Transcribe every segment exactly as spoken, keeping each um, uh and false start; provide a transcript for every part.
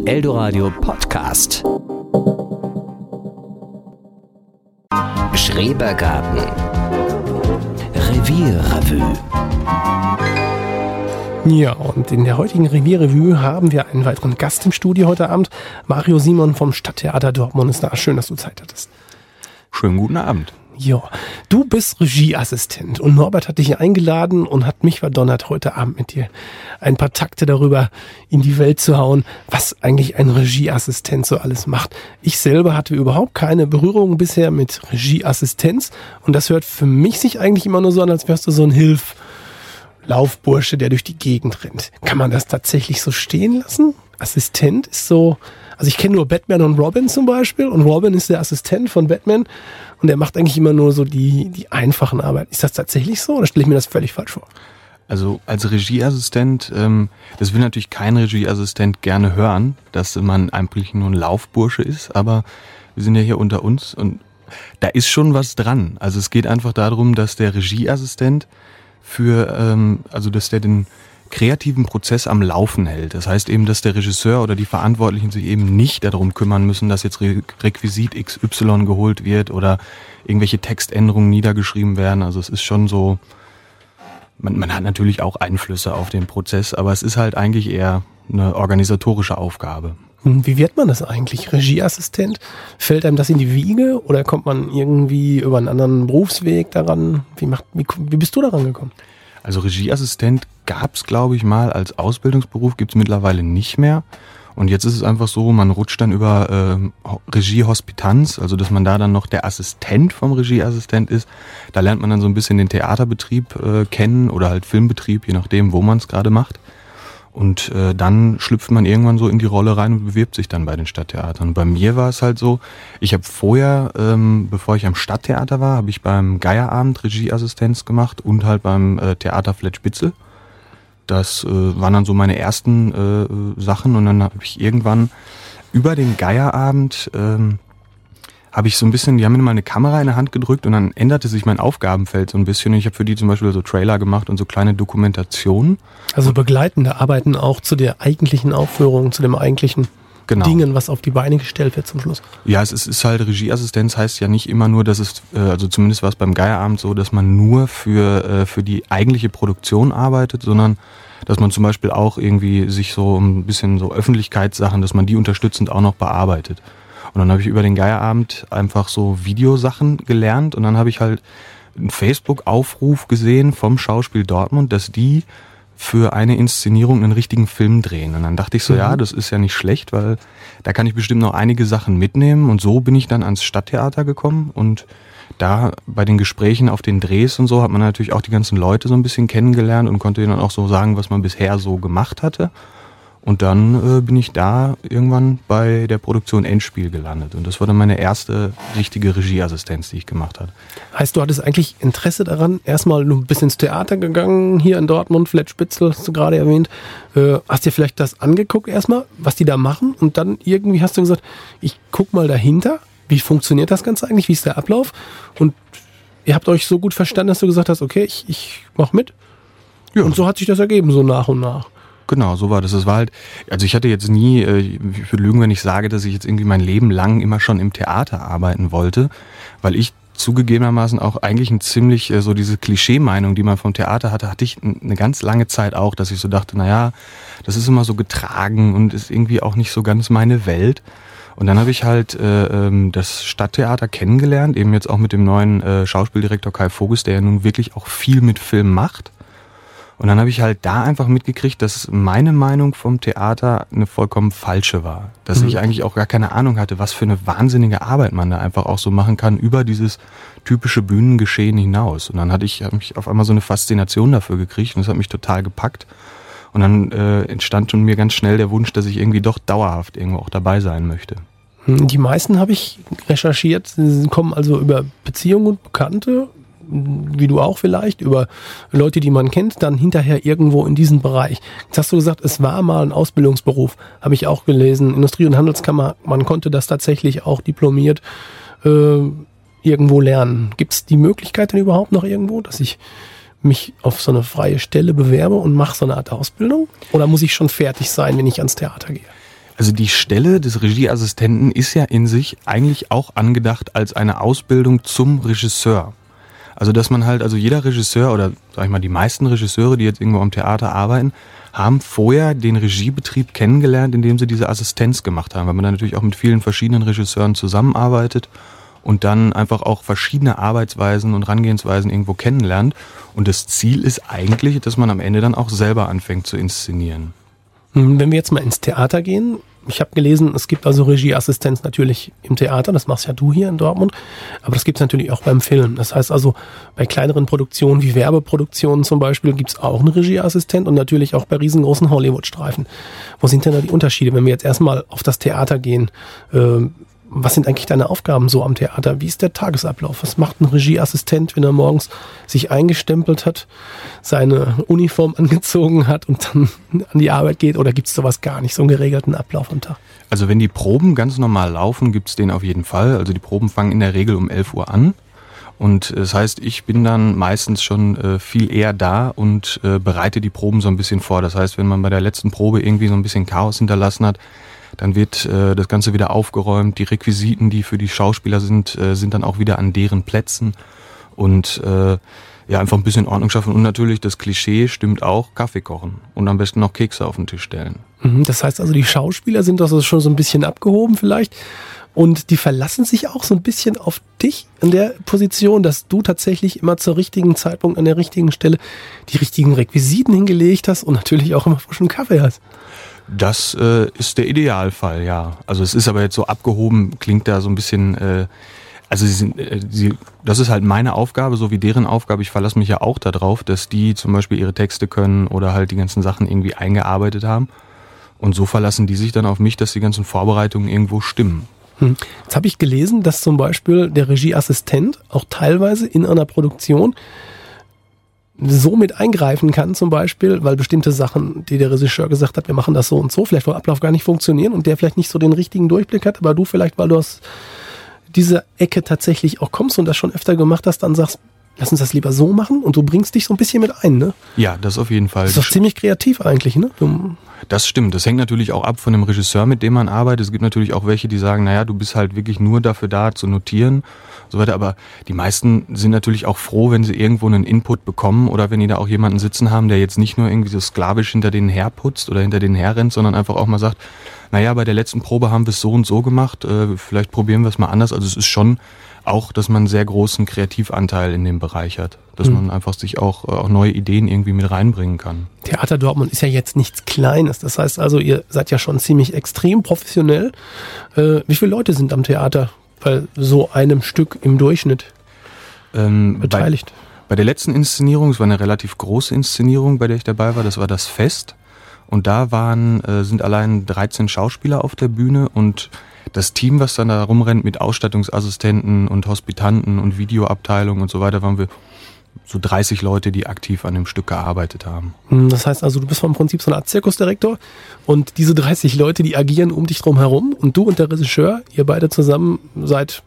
Eldoradio Podcast. Schrebergarten. Revierrevue. Ja, und in der heutigen Revierrevue haben wir einen weiteren Gast im Studio heute Abend. Mario Simon vom Stadttheater Dortmund ist da. Schön, dass du Zeit hattest. Schönen guten Abend. Ja, du bist Regieassistent und Norbert hat dich eingeladen und hat mich verdonnert, heute Abend mit dir ein paar Takte darüber in die Welt zu hauen, was eigentlich ein Regieassistent so alles macht. Ich selber hatte überhaupt keine Berührung bisher mit Regieassistenz und das hört für mich sich eigentlich immer nur so an, als wärst du so ein Hilf-Laufbursche, der durch die Gegend rennt. Kann man das tatsächlich so stehen lassen? Assistent ist so... Also ich kenne nur Batman und Robin zum Beispiel und Robin ist der Assistent von Batman und der macht eigentlich immer nur so die, die einfachen Arbeiten. Ist das tatsächlich so oder stelle ich mir das völlig falsch vor? Also als Regieassistent, ähm, das will natürlich kein Regieassistent gerne hören, dass man eigentlich nur ein Laufbursche ist, aber wir sind ja hier unter uns und da ist schon was dran. Also es geht einfach darum, dass der Regieassistent für, ähm, also dass der den kreativen Prozess am Laufen hält. Das heißt eben, dass der Regisseur oder die Verantwortlichen sich eben nicht darum kümmern müssen, dass jetzt Re- Requisit X Y geholt wird oder irgendwelche Textänderungen niedergeschrieben werden. Also es ist schon so, man, man hat natürlich auch Einflüsse auf den Prozess, aber es ist halt eigentlich eher eine organisatorische Aufgabe. Wie wird man das eigentlich? Regieassistent? Fällt einem das in die Wiege oder kommt man irgendwie über einen anderen Berufsweg daran? Wie, macht, wie, wie bist du daran gekommen? Also Regieassistent gab es, glaube ich, mal als Ausbildungsberuf, gibt es mittlerweile nicht mehr. Und jetzt ist es einfach so, man rutscht dann über äh, Regiehospitanz, also dass man da dann noch der Assistent vom Regieassistent ist. Da lernt man dann so ein bisschen den Theaterbetrieb äh, kennen oder halt Filmbetrieb, je nachdem, wo man es gerade macht. Und äh, dann schlüpft man irgendwann so in die Rolle rein und bewirbt sich dann bei den Stadttheatern. Bei mir war es halt so, ich habe vorher, ähm, bevor ich am Stadttheater war, habe ich beim Geierabend Regieassistenz gemacht und halt beim äh, Theater Fletspitzel. Das äh, waren dann so meine ersten äh, Sachen und dann habe ich irgendwann über den Geierabend ähm, habe ich so ein bisschen, die haben mir mal eine Kamera in der Hand gedrückt und dann änderte sich mein Aufgabenfeld so ein bisschen und ich habe für die zum Beispiel so Trailer gemacht und so kleine Dokumentationen. Also begleitende Arbeiten auch zu der eigentlichen Aufführung, zu dem eigentlichen genau. Dingen, was auf die Beine gestellt wird zum Schluss. Ja, es ist, ist halt Regieassistenz, heißt ja nicht immer nur, dass es, also zumindest war es beim Geierabend so, dass man nur für, für die eigentliche Produktion arbeitet, sondern dass man zum Beispiel auch irgendwie sich so ein bisschen so Öffentlichkeitssachen, dass man die unterstützend auch noch bearbeitet. Und dann habe ich über den Geierabend einfach so Videosachen gelernt und dann habe ich halt einen Facebook-Aufruf gesehen vom Schauspiel Dortmund, dass die für eine Inszenierung einen richtigen Film drehen. Und dann dachte ich so, mhm. ja, das ist ja nicht schlecht, weil da kann ich bestimmt noch einige Sachen mitnehmen. Und so bin ich dann ans Stadttheater gekommen und da bei den Gesprächen auf den Drehs und so hat man natürlich auch die ganzen Leute so ein bisschen kennengelernt und konnte ihnen dann auch so sagen, was man bisher so gemacht hatte. Und dann äh, bin ich da irgendwann bei der Produktion Endspiel gelandet. Und das war dann meine erste richtige Regieassistenz, die ich gemacht habe. Heißt, du hattest eigentlich Interesse daran, erstmal du bist ins Theater gegangen, hier in Dortmund, Fletspitzel, hast du gerade erwähnt. Äh, hast dir vielleicht das angeguckt erstmal, was die da machen? Und dann irgendwie hast du gesagt, ich guck mal dahinter, wie funktioniert das Ganze eigentlich, wie ist der Ablauf? Und ihr habt euch so gut verstanden, dass du gesagt hast, okay, ich, ich mach mit. Ja. Und so hat sich das ergeben, so nach und nach. Genau, so war das. Es war halt, also ich hatte jetzt nie, ich würde lügen, wenn ich sage, dass ich jetzt irgendwie mein Leben lang immer schon im Theater arbeiten wollte, weil ich zugegebenermaßen auch eigentlich ein ziemlich, so diese Klischee-Meinung, die man vom Theater hatte, hatte ich eine ganz lange Zeit auch, dass ich so dachte, naja, das ist immer so getragen und ist irgendwie auch nicht so ganz meine Welt. Und dann habe ich halt äh, das Stadttheater kennengelernt, eben jetzt auch mit dem neuen äh, Schauspieldirektor Kai Voges, der ja nun wirklich auch viel mit Film macht. Und dann habe ich halt da einfach mitgekriegt, dass meine Meinung vom Theater eine vollkommen falsche war. Dass mhm. ich eigentlich auch gar keine Ahnung hatte, was für eine wahnsinnige Arbeit man da einfach auch so machen kann über dieses typische Bühnengeschehen hinaus. Und dann hatte ich, habe ich auf einmal so eine Faszination dafür gekriegt und das hat mich total gepackt. Und dann äh, entstand schon mir ganz schnell der Wunsch, dass ich irgendwie doch dauerhaft irgendwo auch dabei sein möchte. Die meisten habe ich recherchiert, sie kommen also über Beziehungen und Bekannte, wie du auch vielleicht, über Leute, die man kennt, dann hinterher irgendwo in diesem Bereich. Jetzt hast du gesagt, es war mal ein Ausbildungsberuf, habe ich auch gelesen, Industrie- und Handelskammer, man konnte das tatsächlich auch diplomiert äh, irgendwo lernen. Gibt es die Möglichkeit denn überhaupt noch irgendwo, dass ich mich auf so eine freie Stelle bewerbe und mache so eine Art Ausbildung? Oder muss ich schon fertig sein, wenn ich ans Theater gehe? Also die Stelle des Regieassistenten ist ja in sich eigentlich auch angedacht als eine Ausbildung zum Regisseur. Also dass man halt, also jeder Regisseur oder sag ich mal die meisten Regisseure, die jetzt irgendwo am Theater arbeiten, haben vorher den Regiebetrieb kennengelernt, indem sie diese Assistenz gemacht haben, weil man dann natürlich auch mit vielen verschiedenen Regisseuren zusammenarbeitet und dann einfach auch verschiedene Arbeitsweisen und Herangehensweisen irgendwo kennenlernt. Und das Ziel ist eigentlich, dass man am Ende dann auch selber anfängt zu inszenieren. Wenn wir jetzt mal ins Theater gehen, ich habe gelesen, es gibt also Regieassistenz natürlich im Theater, das machst ja du hier in Dortmund, aber das gibt es natürlich auch beim Film. Das heißt also, bei kleineren Produktionen wie Werbeproduktionen zum Beispiel gibt es auch einen Regieassistent und natürlich auch bei riesengroßen Hollywood-Streifen. Wo sind denn da die Unterschiede, wenn wir jetzt erstmal auf das Theater gehen? Äh, was sind eigentlich deine Aufgaben so am Theater? Wie ist der Tagesablauf? Was macht ein Regieassistent, wenn er morgens sich eingestempelt hat, seine Uniform angezogen hat und dann an die Arbeit geht? Oder gibt es sowas gar nicht, so einen geregelten Ablauf am Tag? Also wenn die Proben ganz normal laufen, gibt es den auf jeden Fall. Also die Proben fangen in der Regel um elf Uhr an. Und das heißt, ich bin dann meistens schon äh, viel eher da und äh, bereite die Proben so ein bisschen vor. Das heißt, wenn man bei der letzten Probe irgendwie so ein bisschen Chaos hinterlassen hat, dann wird äh, das Ganze wieder aufgeräumt. Die Requisiten, die für die Schauspieler sind, äh, sind dann auch wieder an deren Plätzen. Und äh, ja, einfach ein bisschen Ordnung schaffen. Und natürlich, das Klischee stimmt auch, Kaffee kochen. Und am besten noch Kekse auf den Tisch stellen. Das heißt also, die Schauspieler sind also schon so ein bisschen abgehoben vielleicht. Und die verlassen sich auch so ein bisschen auf dich in der Position, dass du tatsächlich immer zur richtigen Zeitpunkt an der richtigen Stelle die richtigen Requisiten hingelegt hast und natürlich auch immer frischen Kaffee hast. Das äh, ist der Idealfall, ja. Also es ist aber jetzt so abgehoben, klingt da so ein bisschen, äh, also sie sind, äh, sie, das ist halt meine Aufgabe, so wie deren Aufgabe. Ich verlasse mich ja auch darauf, dass die zum Beispiel ihre Texte können oder halt die ganzen Sachen irgendwie eingearbeitet haben. Und so verlassen die sich dann auf mich, dass die ganzen Vorbereitungen irgendwo stimmen. Hm. Jetzt habe ich gelesen, dass zum Beispiel der Regieassistent auch teilweise in einer Produktion so mit eingreifen kann, zum Beispiel, weil bestimmte Sachen, die der Regisseur gesagt hat, wir machen das so und so, vielleicht vom Ablauf gar nicht funktionieren und der vielleicht nicht so den richtigen Durchblick hat, aber du vielleicht, weil du aus dieser Ecke tatsächlich auch kommst und das schon öfter gemacht hast, dann sagst, lass uns das lieber so machen und du bringst dich so ein bisschen mit ein, ne? Ja, das auf jeden Fall. Das ist doch ziemlich kreativ eigentlich, ne? Du Das stimmt. Das hängt natürlich auch ab von dem Regisseur, mit dem man arbeitet. Es gibt natürlich auch welche, die sagen, naja, du bist halt wirklich nur dafür da, zu notieren, so weiter. Aber die meisten sind natürlich auch froh, wenn sie irgendwo einen Input bekommen oder wenn die da auch jemanden sitzen haben, der jetzt nicht nur irgendwie so sklavisch hinter denen herputzt oder hinter denen herrennt, sondern einfach auch mal sagt, naja, bei der letzten Probe haben wir es so und so gemacht, äh, vielleicht probieren wir es mal anders. Also es ist schon auch, dass man einen sehr großen Kreativanteil in dem Bereich hat. Dass mhm. man einfach sich auch, auch neue Ideen irgendwie mit reinbringen kann. Theater Dortmund ist ja jetzt nichts Kleines. Das heißt also, ihr seid ja schon ziemlich extrem professionell. Äh, wie viele Leute sind am Theater bei so einem Stück im Durchschnitt ähm, beteiligt? Bei, bei der letzten Inszenierung, es war eine relativ große Inszenierung, bei der ich dabei war, das war das Fest. Und da waren, äh, sind allein dreizehn Schauspieler auf der Bühne und das Team, was dann da rumrennt mit Ausstattungsassistenten und Hospitanten und Videoabteilung und so weiter, waren wir so dreißig Leute, die aktiv an dem Stück gearbeitet haben. Das heißt also, du bist vom Prinzip so eine Art Zirkusdirektor und diese dreißig Leute, die agieren um dich drum herum und du und der Regisseur, ihr beide zusammen seid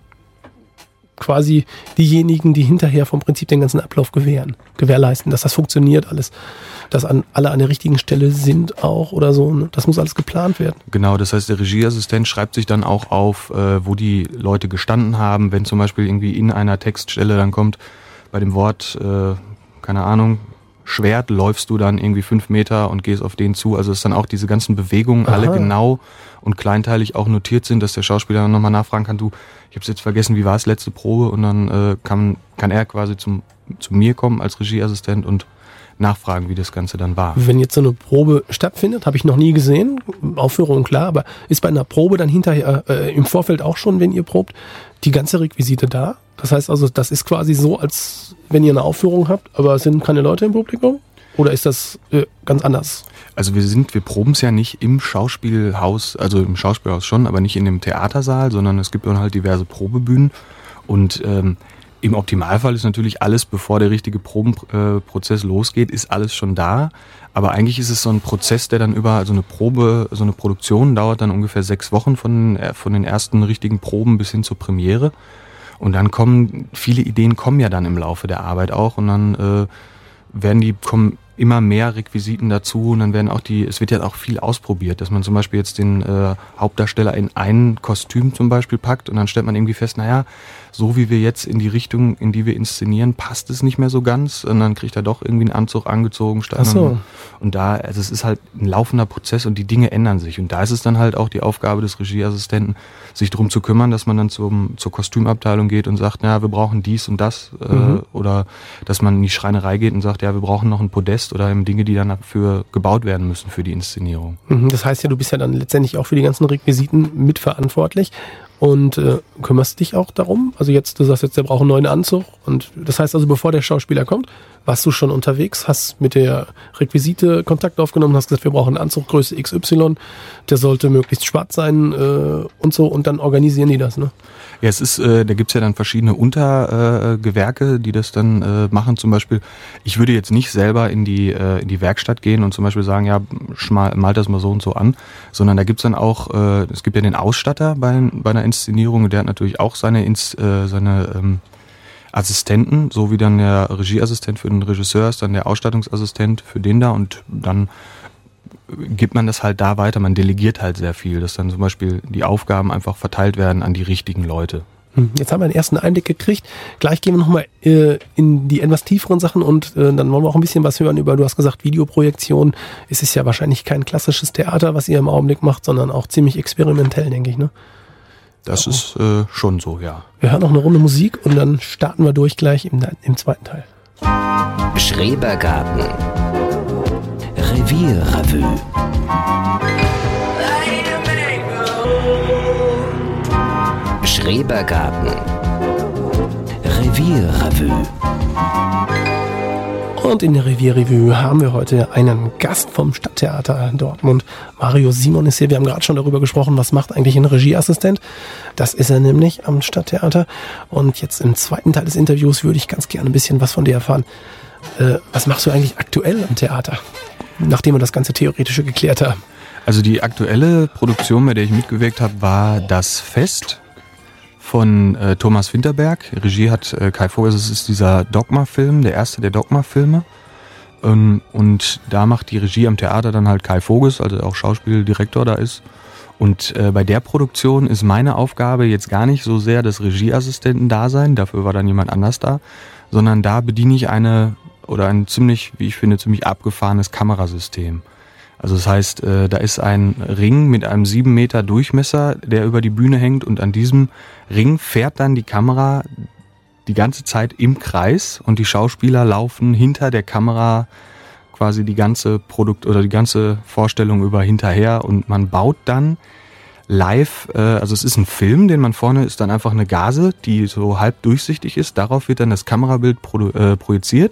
quasi diejenigen, die hinterher vom Prinzip den ganzen Ablauf gewähren, gewährleisten, dass das funktioniert alles, dass an, alle an der richtigen Stelle sind auch oder so. Ne? Das muss alles geplant werden. Genau, das heißt, der Regieassistent schreibt sich dann auch auf, äh, wo die Leute gestanden haben, wenn zum Beispiel irgendwie in einer Textstelle dann kommt, bei dem Wort, äh, keine Ahnung, Schwert, läufst du dann irgendwie fünf Meter und gehst auf den zu. Also dass dann auch diese ganzen Bewegungen Aha. alle genau und kleinteilig auch notiert sind, dass der Schauspieler dann nochmal nachfragen kann, du, ich habe es jetzt vergessen, wie war es letzte Probe? Und dann äh, kann, kann er quasi zum, zu mir kommen als Regieassistent und nachfragen, wie das Ganze dann war. Wenn jetzt so eine Probe stattfindet, habe ich noch nie gesehen, Aufführung klar, aber ist bei einer Probe dann hinterher äh, im Vorfeld auch schon, wenn ihr probt, die ganze Requisite da? Das heißt also, das ist quasi so, als wenn ihr eine Aufführung habt, aber es sind keine Leute im Publikum? Oder ist das äh, ganz anders? Also wir sind, wir proben es ja nicht im Schauspielhaus, also im Schauspielhaus schon, aber nicht in dem Theatersaal, sondern es gibt dann halt diverse Probebühnen und ähm, im Optimalfall ist natürlich alles, bevor der richtige Probenprozess äh, losgeht, ist alles schon da. Aber eigentlich ist es so ein Prozess, der dann über, also eine Probe, so eine Produktion dauert dann ungefähr sechs Wochen von, von den ersten richtigen Proben bis hin zur Premiere. Und dann kommen, viele Ideen kommen ja dann im Laufe der Arbeit auch und dann äh, werden die, kommen immer mehr Requisiten dazu und dann werden auch die, es wird ja auch viel ausprobiert, dass man zum Beispiel jetzt den äh, Hauptdarsteller in ein Kostüm zum Beispiel packt und dann stellt man irgendwie fest, naja, so wie wir jetzt in die Richtung, in die wir inszenieren, passt es nicht mehr so ganz und dann kriegt er doch irgendwie einen Anzug angezogen. Statt Ach so. Und da, also es ist halt ein laufender Prozess und die Dinge ändern sich und da ist es dann halt auch die Aufgabe des Regieassistenten, sich darum zu kümmern, dass man dann zum, zur Kostümabteilung geht und sagt, naja, wir brauchen dies und das äh, mhm. oder dass man in die Schreinerei geht und sagt, ja, wir brauchen noch ein Podest oder eben Dinge, die dann dafür gebaut werden müssen für die Inszenierung. Mhm, das heißt ja, du bist ja dann letztendlich auch für die ganzen Requisiten mitverantwortlich und äh, kümmerst dich auch darum. Also jetzt, du sagst jetzt, der braucht einen neuen Anzug und das heißt also, bevor der Schauspieler kommt, warst du schon unterwegs, hast mit der Requisite Kontakt aufgenommen, hast gesagt, wir brauchen einen Anzug Größe X Y, der sollte möglichst schwarz sein äh, und so und dann organisieren die das, ne? Ja, es ist, äh, da gibt's ja dann verschiedene Untergewerke, äh, die das dann äh, machen. Zum Beispiel, ich würde jetzt nicht selber in die äh, in die Werkstatt gehen und zum Beispiel sagen, ja, schmal, malt das mal so und so an, sondern da gibt's dann auch, äh, es gibt ja den Ausstatter bei, bei einer Inszenierung und der hat natürlich auch seine, Ins, äh, seine ähm, Assistenten, so wie dann der Regieassistent für den Regisseur ist, dann der Ausstattungsassistent für den da und dann gibt man das halt da weiter, man delegiert halt sehr viel, dass dann zum Beispiel die Aufgaben einfach verteilt werden an die richtigen Leute. Jetzt haben wir einen ersten Einblick gekriegt. Gleich gehen wir nochmal äh, in die etwas tieferen Sachen und äh, dann wollen wir auch ein bisschen was hören über, du hast gesagt, Videoprojektion. Es ist ja wahrscheinlich kein klassisches Theater, was ihr im Augenblick macht, sondern auch ziemlich experimentell, denke ich, ne? Das ja. ist äh, schon so, ja. Wir hören noch eine Runde Musik und dann starten wir durch gleich im, im zweiten Teil. Schrebergarten. Revierrevue. Schrebergarten. Revierrevue. Und in der Revierrevue haben wir heute einen Gast vom Stadttheater Dortmund. Mario Simon ist hier. Wir haben gerade schon darüber gesprochen, was macht eigentlich ein Regieassistent. Das ist er nämlich am Stadttheater. Und jetzt im zweiten Teil des Interviews würde ich ganz gerne ein bisschen was von dir erfahren. Äh, was machst du eigentlich aktuell am Theater, nachdem wir das ganze Theoretische geklärt haben? Also die aktuelle Produktion, bei der ich mitgewirkt habe, war Das Fest von äh, Thomas Winterberg. Regie hat äh, Kai Vogels. Es ist dieser Dogma-Film, der erste der Dogma-Filme. Ähm, und da macht die Regie am Theater dann halt Kai Vogels, also auch Schauspieldirektor da ist. Und äh, bei der Produktion ist meine Aufgabe jetzt gar nicht so sehr das Regieassistenten-Dasein, dafür war dann jemand anders da, sondern da bediene ich eine oder ein ziemlich, wie ich finde, ziemlich abgefahrenes Kamerasystem. Also das heißt, äh, da ist ein Ring mit einem sieben Meter Durchmesser, der über die Bühne hängt und an diesem Ring fährt dann die Kamera die ganze Zeit im Kreis und die Schauspieler laufen hinter der Kamera quasi die ganze Produkt oder die ganze Vorstellung über hinterher und man baut dann live, äh, also es ist ein Film, den man vorne ist dann einfach eine Gase, die so halb durchsichtig ist, darauf wird dann das Kamerabild produ- äh, projiziert.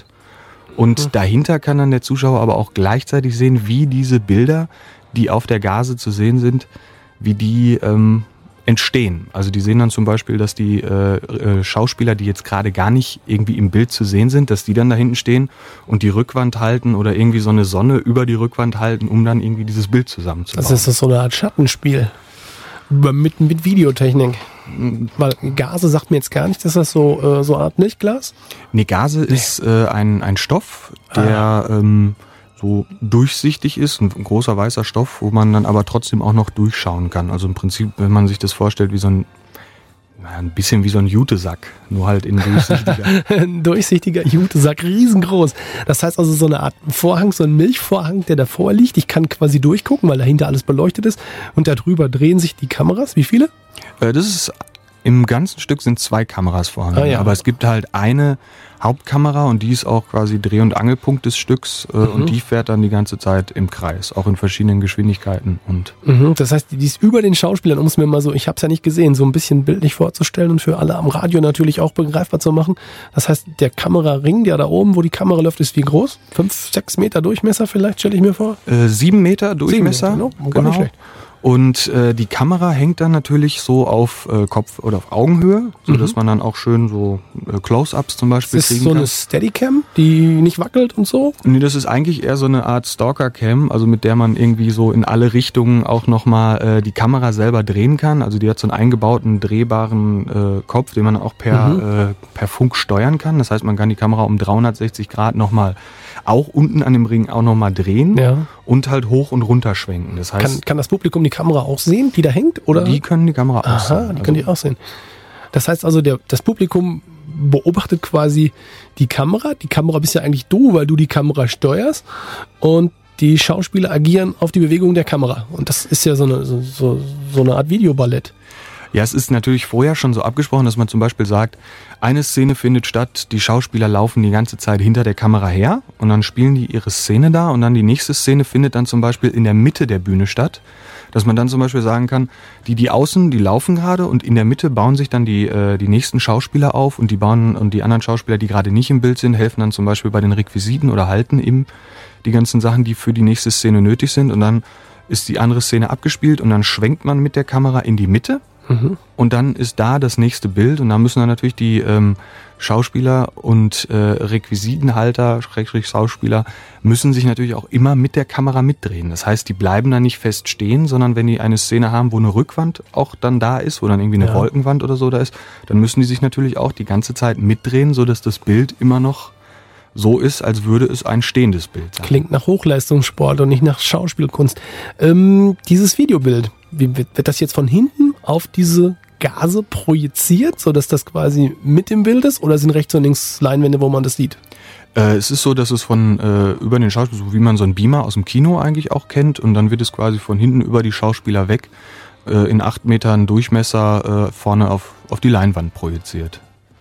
Und dahinter kann dann der Zuschauer aber auch gleichzeitig sehen, wie diese Bilder, die auf der Gase zu sehen sind, wie die ähm, entstehen. Also die sehen dann zum Beispiel, dass die äh, äh, Schauspieler, die jetzt gerade gar nicht irgendwie im Bild zu sehen sind, dass die dann da hinten stehen und die Rückwand halten oder irgendwie so eine Sonne über die Rückwand halten, um dann irgendwie dieses Bild zusammenzubauen. Also ist das so eine Art Schattenspiel mit, mit Videotechnik? Weil Gase sagt mir jetzt gar nicht, ist das so äh, so eine Art Milchglas? Nee, Gase nee. ist äh, ein, ein Stoff, der ah. ähm, so durchsichtig ist, ein großer weißer Stoff, wo man dann aber trotzdem auch noch durchschauen kann. Also im Prinzip, wenn man sich das vorstellt, wie so ein ein bisschen wie so ein Jutesack, nur halt in durchsichtiger. Ein durchsichtiger Jutesack, riesengroß. Das heißt also so eine Art Vorhang, so ein Milchvorhang, der davor liegt. Ich kann quasi durchgucken, weil dahinter alles beleuchtet ist. Und darüber drehen sich die Kameras. Wie viele? Äh, das ist, im ganzen Stück sind zwei Kameras vorhanden. Ah, ja. Aber es gibt halt eine Hauptkamera und die ist auch quasi Dreh- und Angelpunkt des Stücks äh, mhm. und die fährt dann die ganze Zeit im Kreis, auch in verschiedenen Geschwindigkeiten. Und mhm. Das heißt, die ist über den Schauspielern, um es mir mal so, ich habe es ja nicht gesehen, so ein bisschen bildlich vorzustellen und für alle am Radio natürlich auch begreifbar zu machen. Das heißt, der Kameraring, der da oben, wo die Kamera läuft, ist wie groß? Fünf, sechs Meter Durchmesser vielleicht, stelle ich mir vor? Äh, sieben Meter Durchmesser, sieben Meter, no? Genau. Nicht schlecht. Und äh, die Kamera hängt dann natürlich so auf äh, Kopf- oder auf Augenhöhe, sodass mhm. man dann auch schön so äh, Close-Ups zum Beispiel kriegen kann. Ist das so eine Steadicam, die nicht wackelt und so? Nee, das ist eigentlich eher so eine Art Stalker-Cam, also mit der man irgendwie so in alle Richtungen auch nochmal äh, die Kamera selber drehen kann. Also die hat so einen eingebauten, drehbaren äh, Kopf, den man auch per, mhm. äh, per Funk steuern kann. Das heißt, man kann die Kamera um dreihundertsechzig Grad nochmal auch unten an dem Ring auch nochmal drehen Ja. und halt hoch und runter schwenken. Das heißt, Kann, kann das Publikum die Kamera auch sehen, die da hängt? Oder? die können die Kamera auch Aha, sehen. die können die auch sehen. Das heißt also, der, das Publikum beobachtet quasi die Kamera. Die Kamera bist ja eigentlich du, weil du die Kamera steuerst. Und die Schauspieler agieren auf die Bewegung der Kamera. Und das ist ja so eine, so, so, so eine Art Videoballett. Ja, es ist natürlich vorher schon so abgesprochen, dass man zum Beispiel sagt, eine Szene findet statt, die Schauspieler laufen die ganze Zeit hinter der Kamera her und dann spielen die ihre Szene da und dann die nächste Szene findet dann zum Beispiel in der Mitte der Bühne statt, dass man dann zum Beispiel sagen kann, die, die außen, die laufen gerade und in der Mitte bauen sich dann die, äh, die nächsten Schauspieler auf und die bauen und die anderen Schauspieler, die gerade nicht im Bild sind, helfen dann zum Beispiel bei den Requisiten oder halten eben die ganzen Sachen, die für die nächste Szene nötig sind und dann ist die andere Szene abgespielt und dann schwenkt man mit der Kamera in die Mitte. Mhm. Und dann ist da das nächste Bild und da müssen dann natürlich die ähm, Schauspieler und äh, Requisitenhalter, Schrägstrich Schauspieler, müssen sich natürlich auch immer mit der Kamera mitdrehen. Das heißt, die bleiben da nicht fest stehen, sondern wenn die eine Szene haben, wo eine Rückwand auch dann da ist, wo dann irgendwie eine ja. Wolkenwand oder so da ist, dann müssen die sich natürlich auch die ganze Zeit mitdrehen, sodass das Bild immer noch so ist, als würde es ein stehendes Bild sein. Klingt nach Hochleistungssport und nicht nach Schauspielkunst. Ähm, dieses Videobild, wie, wird, wird das jetzt von hinten auf diese Gase projiziert, sodass das quasi mit im Bild ist? Oder sind rechts und links Leinwände, wo man das sieht? Äh, es ist so, dass es von äh, über den Schauspieler, so wie man so einen Beamer aus dem Kino eigentlich auch kennt, und dann wird es quasi von hinten über die Schauspieler weg äh, in acht Metern Durchmesser äh, vorne auf, auf die Leinwand projiziert.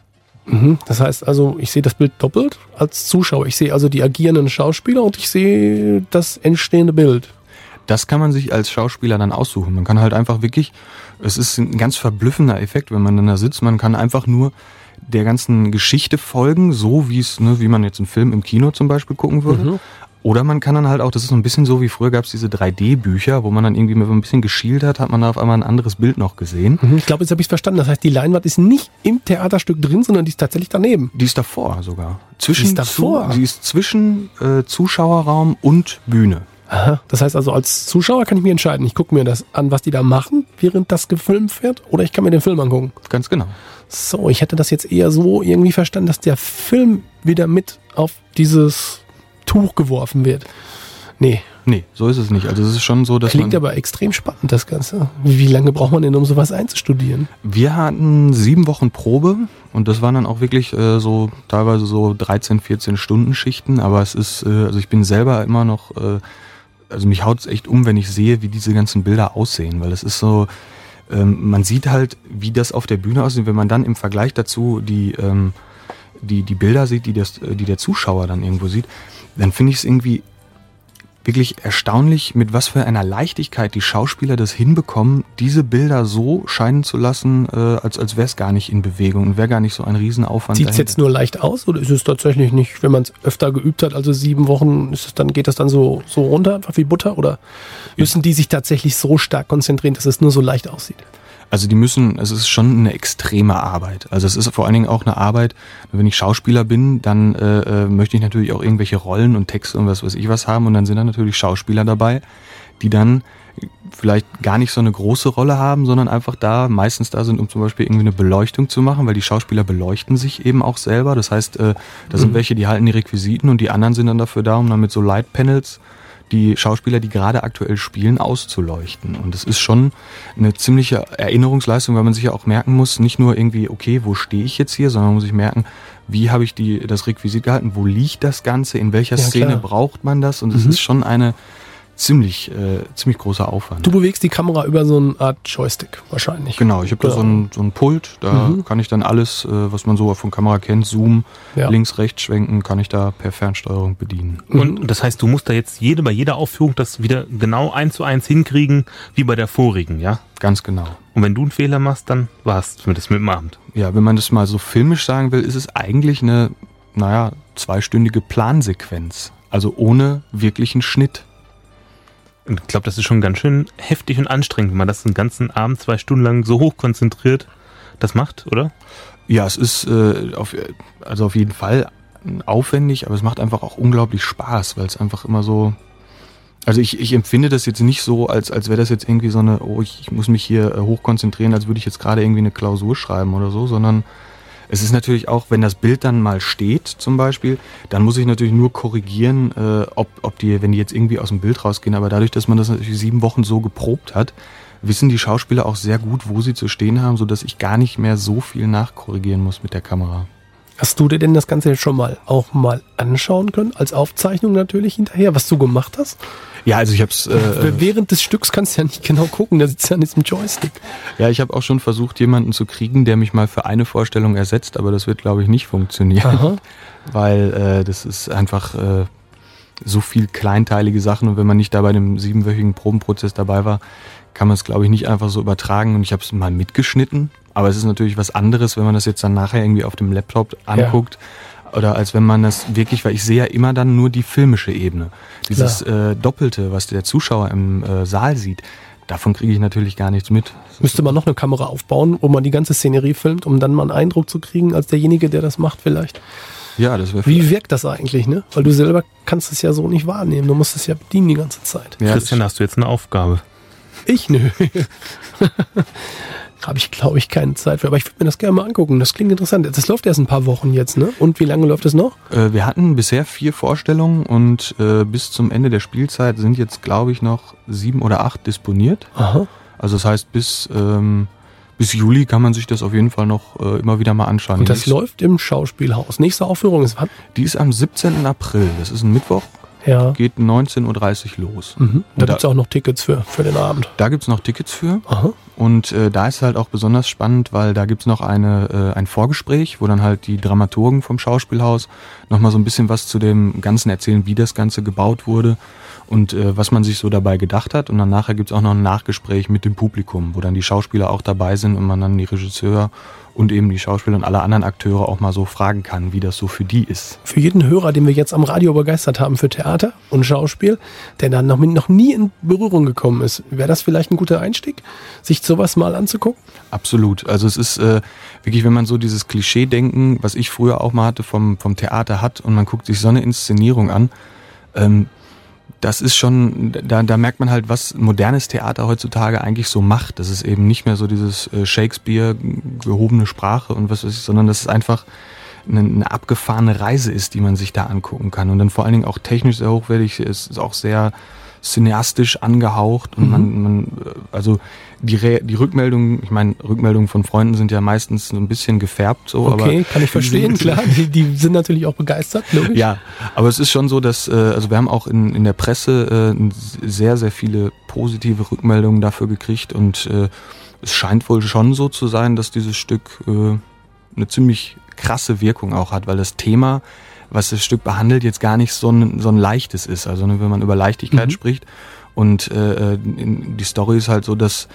Das heißt also, ich sehe das Bild doppelt als Zuschauer. Ich sehe also die agierenden Schauspieler und ich sehe das entstehende Bild. Das kann man sich als Schauspieler dann aussuchen. Man kann halt einfach wirklich, es ist ein ganz verblüffender Effekt, wenn man dann da sitzt. Man kann einfach nur der ganzen Geschichte folgen, so wie es, ne, wie man jetzt einen Film im Kino zum Beispiel gucken würde. Mhm. Oder man kann dann halt auch, das ist so ein bisschen so wie früher gab es diese drei D Bücher, wo man dann irgendwie mit ein bisschen geschielt hat, hat man da auf einmal ein anderes Bild noch gesehen. Ich glaube, jetzt habe ich es verstanden. Das heißt, die Leinwand ist nicht im Theaterstück drin, sondern die ist tatsächlich daneben. Die ist davor sogar. Zwischen die ist davor? Zu, sie ist zwischen äh, Zuschauerraum und Bühne. Aha. Das heißt also, als Zuschauer kann ich mir entscheiden, ich gucke mir das an, was die da machen, während das gefilmt wird, oder ich kann mir den Film angucken. Ganz genau. So, ich hätte das jetzt eher so irgendwie verstanden, dass der Film wieder mit auf dieses Tuch geworfen wird. Nee. Nee, so ist es nicht. Also es ist schon so, dass Klingt man... aber extrem spannend, das Ganze. Wie lange braucht man denn, um sowas einzustudieren? Wir hatten sieben Wochen Probe und das waren dann auch wirklich äh, so teilweise so dreizehn, vierzehn Stunden Schichten, aber es ist, äh, also ich bin selber immer noch, äh, also mich haut es echt um, wenn ich sehe, wie diese ganzen Bilder aussehen, weil es ist so, ähm, man sieht halt, wie das auf der Bühne aussieht, wenn man dann im Vergleich dazu die, ähm, die, die Bilder sieht, die, das, die der Zuschauer dann irgendwo sieht, dann finde ich es irgendwie wirklich erstaunlich, mit was für einer Leichtigkeit die Schauspieler das hinbekommen, diese Bilder so scheinen zu lassen, äh, als, als wäre es gar nicht in Bewegung und wäre gar nicht so ein Riesenaufwand. Sieht es jetzt nur leicht aus oder ist es tatsächlich nicht, wenn man es öfter geübt hat, also sieben Wochen, ist es dann, geht das dann so, so runter, einfach wie Butter? Oder müssen die sich tatsächlich so stark konzentrieren, dass es nur so leicht aussieht? Also die müssen, es ist schon eine extreme Arbeit. Also es ist vor allen Dingen auch eine Arbeit, wenn ich Schauspieler bin, dann äh, äh, möchte ich natürlich auch irgendwelche Rollen und Texte und was weiß ich was haben und dann sind da natürlich Schauspieler dabei, die dann vielleicht gar nicht so eine große Rolle haben, sondern einfach da, meistens da sind, um zum Beispiel irgendwie eine Beleuchtung zu machen, weil die Schauspieler beleuchten sich eben auch selber. Das heißt, äh, da sind mhm. welche, die halten die Requisiten und die anderen sind dann dafür da, um dann mit so Light-Panels die Schauspieler, die gerade aktuell spielen, auszuleuchten. Und es ist schon eine ziemliche Erinnerungsleistung, weil man sich ja auch merken muss, nicht nur irgendwie, okay, wo stehe ich jetzt hier, sondern man muss sich merken, wie habe ich die, das Requisit gehalten, wo liegt das Ganze, in welcher ja, Szene klar. braucht man das? Und es mhm. ist schon eine ziemlich, äh, ziemlich großer Aufwand. Du bewegst die Kamera über so eine Art Joystick wahrscheinlich. Genau, ich habe genau. da so ein, so ein Pult, da mhm. kann ich dann alles, äh, was man so von Kamera kennt, Zoom, ja. links, rechts schwenken, kann ich da per Fernsteuerung bedienen. Und das heißt, du musst da jetzt jede, bei jeder Aufführung das wieder genau eins zu eins hinkriegen, wie bei der vorigen, ja? Ganz genau. Und wenn du einen Fehler machst, dann war's das mit dem Abend. Ja, wenn man das mal so filmisch sagen will, ist es eigentlich eine, naja, zweistündige Plansequenz. Also ohne wirklichen Schnitt. Ich glaube, das ist schon ganz schön heftig und anstrengend, wenn man das den ganzen Abend zwei Stunden lang so hochkonzentriert das macht, oder? Ja, es ist äh, auf, also auf jeden Fall aufwendig, aber es macht einfach auch unglaublich Spaß, weil es einfach immer so... Also ich, ich empfinde das jetzt nicht so, als, als wäre das jetzt irgendwie so eine, oh, ich, ich muss mich hier äh, hochkonzentrieren, als würde ich jetzt gerade irgendwie eine Klausur schreiben oder so, sondern Es ist natürlich auch, wenn das Bild dann mal steht zum Beispiel, dann muss ich natürlich nur korrigieren, äh, ob, ob die, wenn die jetzt irgendwie aus dem Bild rausgehen, aber dadurch, dass man das natürlich sieben Wochen so geprobt hat, wissen die Schauspieler auch sehr gut, wo sie zu stehen haben, sodass ich gar nicht mehr so viel nachkorrigieren muss mit der Kamera. Hast du dir denn das Ganze jetzt schon mal auch mal anschauen können, als Aufzeichnung natürlich hinterher, was du gemacht hast? Ja, also ich hab's... Äh, Während des Stücks kannst du ja nicht genau gucken, da sitzt ja an diesem Joystick. Ja, ich habe auch schon versucht, jemanden zu kriegen, der mich mal für eine Vorstellung ersetzt, aber das wird, glaube ich, nicht funktionieren. Aha. Weil äh, das ist einfach äh, so viel kleinteilige Sachen und wenn man nicht da bei dem siebenwöchigen Probenprozess dabei war, kann man es, glaube ich, nicht einfach so übertragen und ich habe es mal mitgeschnitten. Aber es ist natürlich was anderes, wenn man das jetzt dann nachher irgendwie auf dem Laptop anguckt, ja. Oder als wenn man das wirklich, weil ich sehe ja immer dann nur die filmische Ebene. Dieses äh, Doppelte, was der Zuschauer im äh, Saal sieht, davon kriege ich natürlich gar nichts mit. Müsste man noch eine Kamera aufbauen, wo man die ganze Szenerie filmt, um dann mal einen Eindruck zu kriegen, als derjenige, der das macht vielleicht. Ja, das wäre. Wie wirkt das eigentlich, ne? Weil du selber kannst es ja so nicht wahrnehmen. Du musst es ja bedienen die ganze Zeit. Ja, Christian, hast du jetzt eine Aufgabe? Ich? Nö. Habe ich, glaube ich, keine Zeit für. Aber ich würde mir das gerne mal angucken. Das klingt interessant. Das läuft erst ein paar Wochen jetzt, ne? Und wie lange läuft es noch? Äh, wir hatten bisher vier Vorstellungen und äh, bis zum Ende der Spielzeit sind jetzt, glaube ich, noch sieben oder acht disponiert. Aha. Also das heißt, bis, ähm, bis Juli kann man sich das auf jeden Fall noch äh, immer wieder mal anschauen. Und das die läuft im Schauspielhaus. Nächste Aufführung ist wann? Die ist am siebzehnten April. Das ist ein Mittwoch. Ja. Geht neunzehn Uhr dreißig los. Mhm. Da, da gibt es auch noch Tickets für, für den Abend. Da gibt es noch Tickets für. Aha. Und äh, da ist halt auch besonders spannend, weil da gibt es noch eine, äh, ein Vorgespräch, wo dann halt die Dramaturgen vom Schauspielhaus nochmal so ein bisschen was zu dem Ganzen erzählen, wie das Ganze gebaut wurde und äh, was man sich so dabei gedacht hat. Und dann nachher gibt es auch noch ein Nachgespräch mit dem Publikum, wo dann die Schauspieler auch dabei sind und man dann die Regisseur und eben die Schauspieler und alle anderen Akteure auch mal so fragen kann, wie das so für die ist. Für jeden Hörer, den wir jetzt am Radio begeistert haben für Theater und Schauspiel, der dann noch, noch nie in Berührung gekommen ist, wäre das vielleicht ein guter Einstieg, sich sowas mal anzugucken? Absolut. Also es ist äh, wirklich, wenn man so dieses Klischee-Denken, was ich früher auch mal hatte, vom, vom Theater hat und man guckt sich so eine Inszenierung an, ähm, das ist schon, da, da merkt man halt, was modernes Theater heutzutage eigentlich so macht. Das ist eben nicht mehr so dieses äh, Shakespeare, gehobene Sprache und was weiß ich, sondern dass es einfach eine, eine abgefahrene Reise ist, die man sich da angucken kann. Und dann vor allen Dingen auch technisch sehr hochwertig, es ist auch sehr cineastisch angehaucht und mhm. man, man, also die, Re- die Rückmeldungen, ich meine, Rückmeldungen von Freunden sind ja meistens so ein bisschen gefärbt, so. Okay, aber kann ich verstehen, klar, die, die sind natürlich auch begeistert, logisch. Ja, aber es ist schon so, dass, äh, also wir haben auch in, in der Presse äh, sehr, sehr viele positive Rückmeldungen dafür gekriegt und äh, es scheint wohl schon so zu sein, dass dieses Stück äh, eine ziemlich krasse Wirkung auch hat, weil das Thema, was das Stück behandelt, jetzt gar nicht so ein, so ein leichtes ist. Also ne, wenn man über Leichtigkeit mhm. spricht und äh, in, die Story ist halt so, dass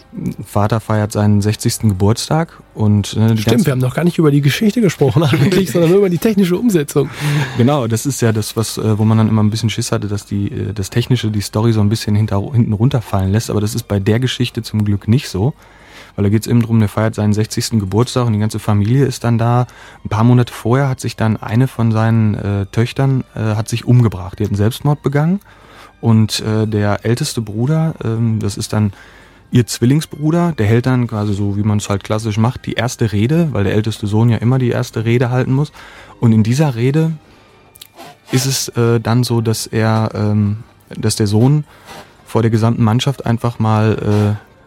Vater feiert seinen sechzigsten Geburtstag und ne, die Stimmt, wir haben noch gar nicht über die Geschichte gesprochen eigentlich, sondern nur über die technische Umsetzung. Genau, das ist ja das, was, wo man dann immer ein bisschen Schiss hatte, dass die das Technische die Story so ein bisschen hinter, hinten runterfallen lässt, aber das ist bei der Geschichte zum Glück nicht so. Weil da geht es eben drum, der feiert seinen sechzigsten Geburtstag und die ganze Familie ist dann da. Ein paar Monate vorher hat sich dann eine von seinen äh, Töchtern äh, hat sich umgebracht. Die hat einen Selbstmord begangen und äh, der älteste Bruder, ähm, das ist dann ihr Zwillingsbruder, der hält dann quasi so, wie man es halt klassisch macht, die erste Rede, weil der älteste Sohn ja immer die erste Rede halten muss. Und in dieser Rede ist es äh, dann so, dass er, ähm, dass der Sohn vor der gesamten Mannschaft einfach mal äh,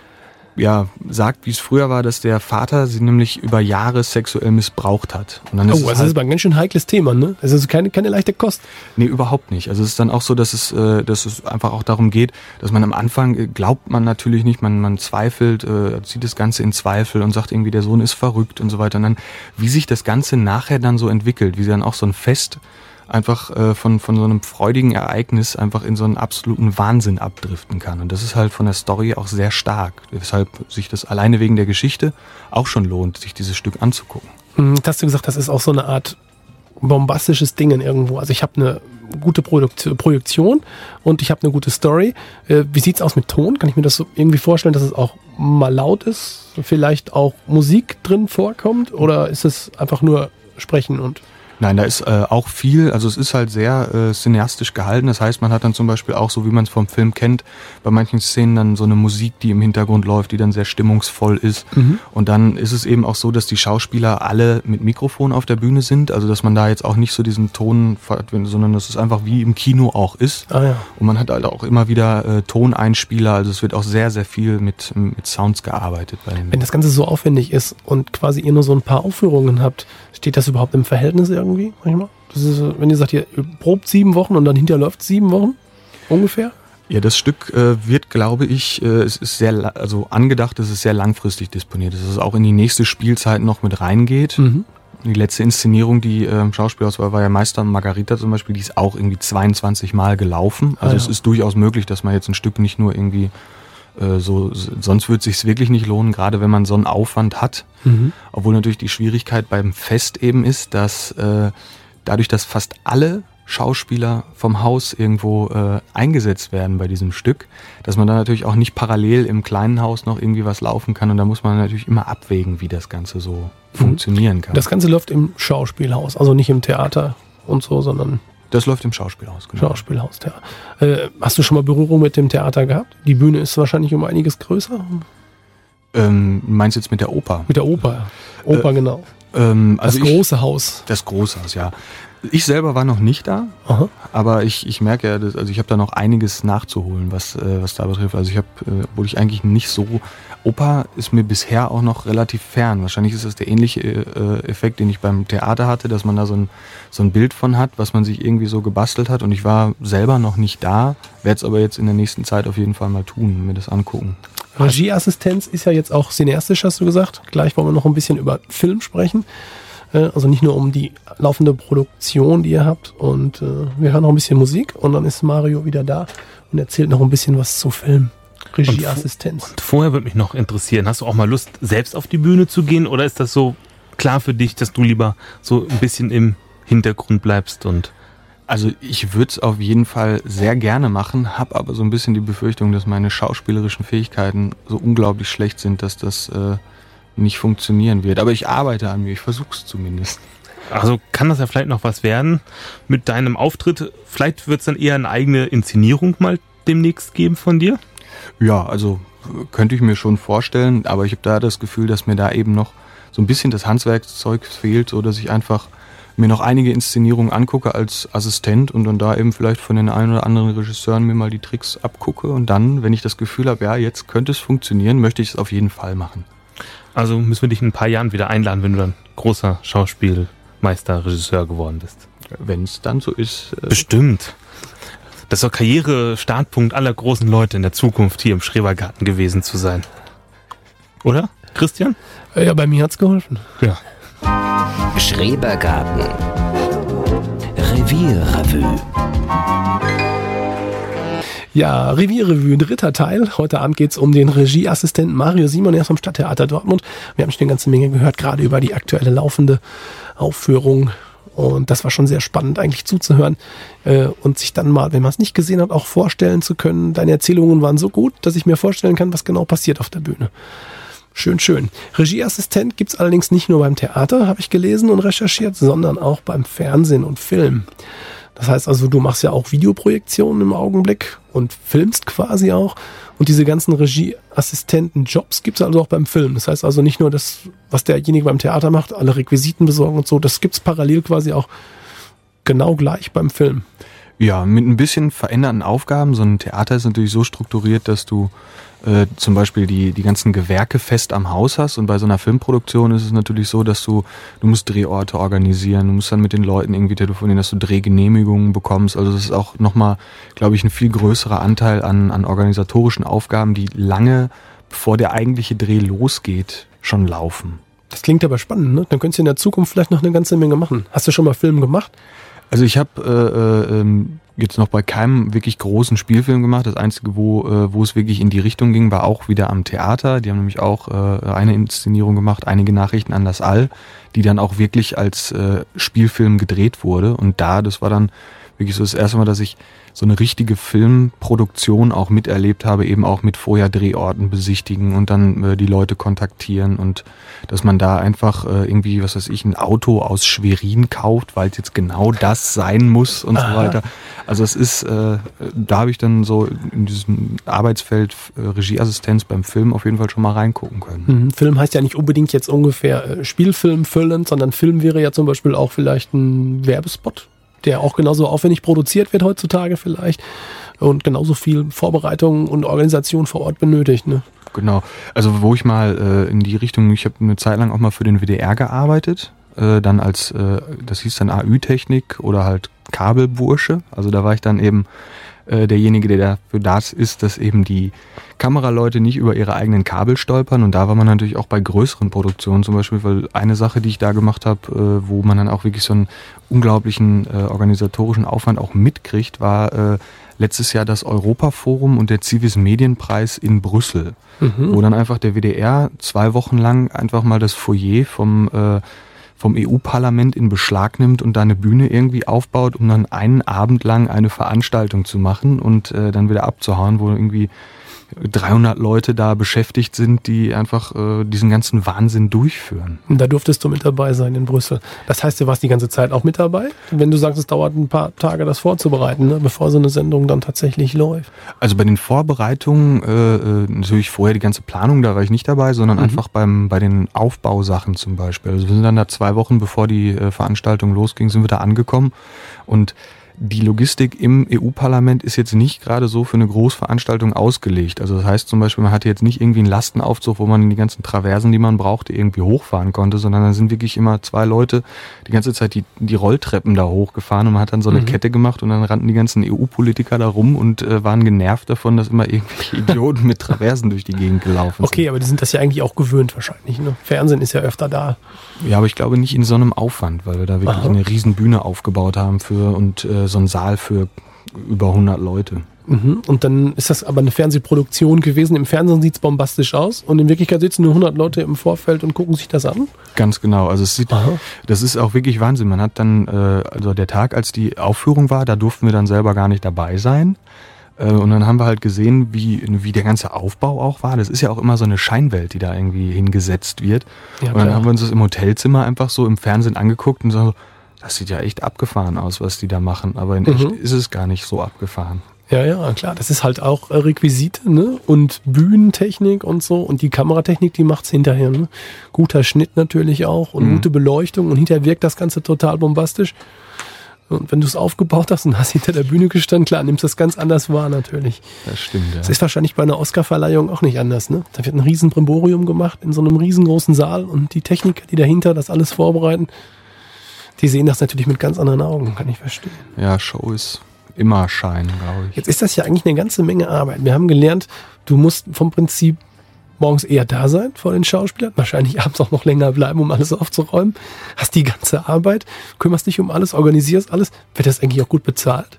ja, sagt, wie es früher war, dass der Vater sie nämlich über Jahre sexuell missbraucht hat. Und dann ist oh, es also halt, das ist aber ein ganz schön heikles Thema, ne? Es ist keine, keine leichte Kost. Nee, überhaupt nicht. Also es ist dann auch so, dass es, äh, dass es einfach auch darum geht, dass man am Anfang äh, glaubt man natürlich nicht, man, man zweifelt, äh, zieht das Ganze in Zweifel und sagt irgendwie, der Sohn ist verrückt und so weiter. Und dann, wie sich das Ganze nachher dann so entwickelt, wie sie dann auch so ein Fest einfach äh, von, von so einem freudigen Ereignis einfach in so einen absoluten Wahnsinn abdriften kann. Und das ist halt von der Story auch sehr stark, weshalb sich das alleine wegen der Geschichte auch schon lohnt, sich dieses Stück anzugucken. Jetzt hast du gesagt, das ist auch so eine Art bombastisches Ding irgendwo. Also ich habe eine gute Produkt- Projektion und ich habe eine gute Story. Äh, wie sieht's aus mit Ton? Kann ich mir das so irgendwie vorstellen, dass es auch mal laut ist? Vielleicht auch Musik drin vorkommt? Oder ist es einfach nur Sprechen und... Nein, da ist äh, auch viel, also es ist halt sehr äh, cineastisch gehalten. Das heißt, man hat dann zum Beispiel auch, so wie man es vom Film kennt, bei manchen Szenen dann so eine Musik, die im Hintergrund läuft, die dann sehr stimmungsvoll ist. Mhm. Und dann ist es eben auch so, dass die Schauspieler alle mit Mikrofon auf der Bühne sind. Also dass man da jetzt auch nicht so diesen Ton, sondern dass es einfach wie im Kino auch ist. Ah, ja. Und man hat halt auch immer wieder äh, Toneinspieler. Also es wird auch sehr, sehr viel mit, mit Sounds gearbeitet bei den. Wenn das Ganze so aufwendig ist und quasi ihr nur so ein paar Aufführungen habt, steht das überhaupt im Verhältnis irgendwie? Manchmal? Das ist, wenn ihr sagt, ihr probt sieben Wochen und dann hinterher läuft sieben Wochen ungefähr? Ja, das Stück äh, wird, glaube ich, äh, es ist sehr, also angedacht, es ist sehr langfristig disponiert, dass es auch in die nächste Spielzeit noch mit reingeht. Mhm. Die letzte Inszenierung, die äh, im Schauspielhaus war, war ja Meister Margarita zum Beispiel, die ist auch irgendwie zweiundzwanzig Mal gelaufen. Also ah, ja. Es ist durchaus möglich, dass man jetzt ein Stück nicht nur irgendwie so, sonst würde es sich wirklich nicht lohnen, gerade wenn man so einen Aufwand hat. Mhm. Obwohl natürlich die Schwierigkeit beim Fest eben ist, dass äh, dadurch, dass fast alle Schauspieler vom Haus irgendwo äh, eingesetzt werden bei diesem Stück, dass man da natürlich auch nicht parallel im kleinen Haus noch irgendwie was laufen kann und da muss man natürlich immer abwägen, wie das Ganze so mhm. funktionieren kann. Das Ganze läuft im Schauspielhaus, also nicht im Theater und so, sondern... Das läuft im Schauspielhaus, genau. Schauspielhaus, ja. Äh, hast du schon mal Berührung mit dem Theater gehabt? Die Bühne ist wahrscheinlich um einiges größer. Ähm, meinst du jetzt mit der Oper? Mit der Oper, Oper, äh, genau. Ähm, also das ich, große Haus. Das große Haus, ja. Ich selber war noch nicht da, Aha. aber ich, ich merke ja, dass, also ich habe da noch einiges nachzuholen, was, äh, was da betrifft. Also ich habe, äh, obwohl ich eigentlich nicht so, Oper ist mir bisher auch noch relativ fern. Wahrscheinlich ist das der ähnliche äh, Effekt, den ich beim Theater hatte, dass man da so ein, so ein Bild von hat, was man sich irgendwie so gebastelt hat. Und ich war selber noch nicht da, werde es aber jetzt in der nächsten Zeit auf jeden Fall mal tun, mir das angucken. Regieassistenz ist ja jetzt auch cineastisch, hast du gesagt. Gleich wollen wir noch ein bisschen über Film sprechen. Also nicht nur um die laufende Produktion, die ihr habt. Und äh, wir hören noch ein bisschen Musik und dann ist Mario wieder da und erzählt noch ein bisschen was zu Film. Regieassistenz. Und, und vorher würde mich noch interessieren, hast du auch mal Lust, selbst auf die Bühne zu gehen oder ist das so klar für dich, dass du lieber so ein bisschen im Hintergrund bleibst? Und also ich würde es auf jeden Fall sehr gerne machen, habe aber so ein bisschen die Befürchtung, dass meine schauspielerischen Fähigkeiten so unglaublich schlecht sind, dass das äh, nicht funktionieren wird. Aber ich arbeite an mir, ich versuche es zumindest. Also kann das ja vielleicht noch was werden mit deinem Auftritt. Vielleicht wird es dann eher eine eigene Inszenierung mal demnächst geben von dir? Ja, also könnte ich mir schon vorstellen, aber ich habe da das Gefühl, dass mir da eben noch so ein bisschen das Handwerkszeug fehlt, so dass ich einfach mir noch einige Inszenierungen angucke als Assistent und dann da eben vielleicht von den ein oder anderen Regisseuren mir mal die Tricks abgucke und dann, wenn ich das Gefühl habe, ja, jetzt könnte es funktionieren, möchte ich es auf jeden Fall machen. Also müssen wir dich in ein paar Jahren wieder einladen, wenn du dann großer Schauspielmeister, Regisseur geworden bist. Wenn es dann so ist. Äh Bestimmt. Das ist doch Karriere-Startpunkt aller großen Leute in der Zukunft, hier im Schrebergarten gewesen zu sein. Oder, Christian? Ja, bei mir hat's geholfen. Ja. Schrebergarten. Revierrevue. Ja, Revierrevue, dritter Teil. Heute Abend geht's um den Regieassistenten Mario Simon, er ist vom Stadttheater Dortmund. Wir haben schon eine ganze Menge gehört, gerade über die aktuelle laufende Aufführung. Und das war schon sehr spannend, eigentlich zuzuhören äh, und sich dann mal, wenn man es nicht gesehen hat, auch vorstellen zu können. Deine Erzählungen waren so gut, dass ich mir vorstellen kann, was genau passiert auf der Bühne. Schön, schön. Regieassistent gibt's allerdings nicht nur beim Theater, habe ich gelesen und recherchiert, sondern auch beim Fernsehen und Film. Das heißt also, du machst ja auch Videoprojektionen im Augenblick und filmst quasi auch. Und diese ganzen Regieassistenten-Jobs gibt's also auch beim Film. Das heißt also nicht nur das, was derjenige beim Theater macht, alle Requisiten besorgen und so, das gibt's parallel quasi auch genau gleich beim Film. Ja, mit ein bisschen veränderten Aufgaben. So ein Theater ist natürlich so strukturiert, dass du äh, zum Beispiel die die ganzen Gewerke fest am Haus hast. Und bei so einer Filmproduktion ist es natürlich so, dass du du musst Drehorte organisieren, du musst dann mit den Leuten irgendwie telefonieren, dass du Drehgenehmigungen bekommst. Also das ist auch nochmal, glaube ich, ein viel größerer Anteil an an organisatorischen Aufgaben, die lange bevor der eigentliche Dreh losgeht, schon laufen. Das klingt aber spannend, ne? Dann könntest du in der Zukunft vielleicht noch eine ganze Menge machen. Hast du schon mal Film gemacht? Also ich habe äh, äh, jetzt noch bei keinem wirklich großen Spielfilm gemacht. Das Einzige, wo äh, wo es wirklich in die Richtung ging, war auch wieder am Theater. Die haben nämlich auch äh, eine Inszenierung gemacht, einige Nachrichten an das All, die dann auch wirklich als äh, Spielfilm gedreht wurde. Und da, das war dann wirklich so das erste Mal, dass ich so eine richtige Filmproduktion auch miterlebt habe, eben auch mit vorher Drehorten besichtigen und dann äh, die Leute kontaktieren und dass man da einfach äh, irgendwie, was weiß ich, ein Auto aus Schwerin kauft, weil es jetzt genau das sein muss und Aha. so weiter. Also es ist, äh, da habe ich dann so in diesem Arbeitsfeld äh, Regieassistenz beim Film auf jeden Fall schon mal reingucken können. Mhm. Film heißt ja nicht unbedingt jetzt ungefähr äh, Spielfilm füllend, sondern Film wäre ja zum Beispiel auch vielleicht ein Werbespot, der auch genauso aufwendig produziert wird heutzutage vielleicht und genauso viel Vorbereitung und Organisation vor Ort benötigt, ne? Genau. Also wo ich mal äh, in die Richtung, ich habe eine Zeit lang auch mal für den W D R gearbeitet, äh, dann als, äh, das hieß dann A Ü-Technik oder halt Kabelbursche. Also da war ich dann eben äh, derjenige, der dafür das ist, dass eben die Kameraleute nicht über ihre eigenen Kabel stolpern. Und da war man natürlich auch bei größeren Produktionen zum Beispiel, weil eine Sache, die ich da gemacht habe, äh, wo man dann auch wirklich so einen unglaublichen äh, organisatorischen Aufwand auch mitkriegt, war äh, letztes Jahr das Europaforum und der Civis Medienpreis in Brüssel, mhm. wo dann einfach der W D R zwei Wochen lang einfach mal das Foyer vom äh, vom E U-Parlament in Beschlag nimmt und da eine Bühne irgendwie aufbaut, um dann einen Abend lang eine Veranstaltung zu machen und äh, dann wieder abzuhauen, wo irgendwie dreihundert Leute da beschäftigt sind, die einfach äh, diesen ganzen Wahnsinn durchführen. Und da durftest du mit dabei sein in Brüssel. Das heißt, du warst die ganze Zeit auch mit dabei? Wenn du sagst, es dauert ein paar Tage, das vorzubereiten, ne, bevor so eine Sendung dann tatsächlich läuft. Also bei den Vorbereitungen, äh, natürlich vorher die ganze Planung, da war ich nicht dabei, sondern mhm. einfach beim bei den Aufbausachen zum Beispiel. Also wir sind dann da zwei Wochen, bevor die äh, Veranstaltung losging, sind wir da angekommen und die Logistik im E U-Parlament ist jetzt nicht gerade so für eine Großveranstaltung ausgelegt. Also das heißt zum Beispiel, man hatte jetzt nicht irgendwie einen Lastenaufzug, wo man die ganzen Traversen, die man brauchte, irgendwie hochfahren konnte, sondern dann sind wirklich immer zwei Leute die ganze Zeit die, die Rolltreppen da hochgefahren und man hat dann so eine mhm. Kette gemacht und dann rannten die ganzen E U-Politiker da rum und äh, waren genervt davon, dass immer irgendwelche Idioten mit Traversen durch die Gegend gelaufen sind. Okay, aber die sind das ja eigentlich auch gewöhnt wahrscheinlich, ne? Fernsehen ist ja öfter da. Ja, aber ich glaube nicht in so einem Aufwand, weil wir da wirklich Aha. eine riesen Bühne aufgebaut haben für und äh, so ein Saal für über hundert Leute. Mhm. Und dann ist das aber eine Fernsehproduktion gewesen. Im Fernsehen sieht es bombastisch aus und in Wirklichkeit sitzen nur hundert Leute im Vorfeld und gucken sich das an? Ganz genau. Also es sieht, Aha. das ist auch wirklich Wahnsinn. Man hat dann, äh, also der Tag, als die Aufführung war, da durften wir dann selber gar nicht dabei sein. Und dann haben wir halt gesehen, wie, wie der ganze Aufbau auch war. Das ist ja auch immer so eine Scheinwelt, die da irgendwie hingesetzt wird. Ja, und dann haben wir uns das im Hotelzimmer einfach so im Fernsehen angeguckt und so, das sieht ja echt abgefahren aus, was die da machen. Aber in mhm. echt ist es gar nicht so abgefahren. Ja, ja, klar. Das ist halt auch Requisite, ne? Und Bühnentechnik und so. Und die Kameratechnik, die macht's hinterher, ne? Guter Schnitt natürlich auch und mhm. gute Beleuchtung. Und hinterher wirkt das Ganze total bombastisch. Und wenn du es aufgebaut hast und hast hinter der Bühne gestanden, klar, nimmst du das ganz anders wahr natürlich. Das stimmt, ja. Das ist wahrscheinlich bei einer Oscarverleihung auch nicht anders, ne? Da wird ein riesen Brimborium gemacht in so einem riesengroßen Saal und die Techniker, die dahinter das alles vorbereiten, die sehen das natürlich mit ganz anderen Augen, kann ich verstehen. Ja, Show ist immer Schein, glaube ich. Jetzt ist das ja eigentlich eine ganze Menge Arbeit. Wir haben gelernt, du musst vom Prinzip morgens eher da sein vor den Schauspielern, wahrscheinlich abends auch noch länger bleiben, um alles aufzuräumen. Hast die ganze Arbeit, kümmerst dich um alles, organisierst alles. Wird das eigentlich auch gut bezahlt?